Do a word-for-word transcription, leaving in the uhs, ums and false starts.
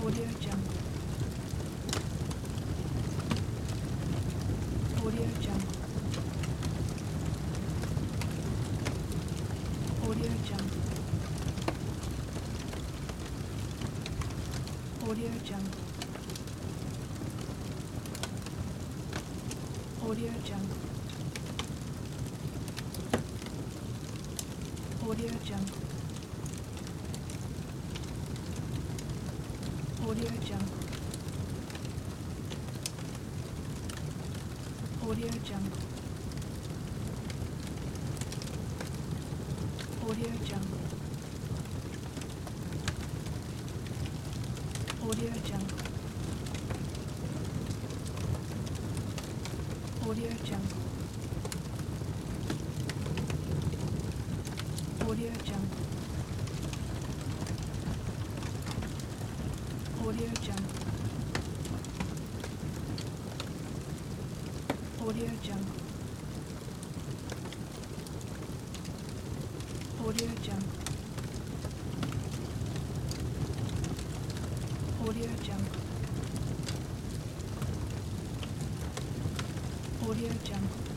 Audio Jungle. Audio Jungle. Audio Jungle. Audio Jungle. Audio Jungle. Audio Jungle. Audio Jungle. Audio Jungle. Audio Jungle. Audio Jungle. Audio Jungle. Audio Jungle. Audio Jungle. Audio Jungle. Audio Jungle. Audio Jungle. Audio Jungle.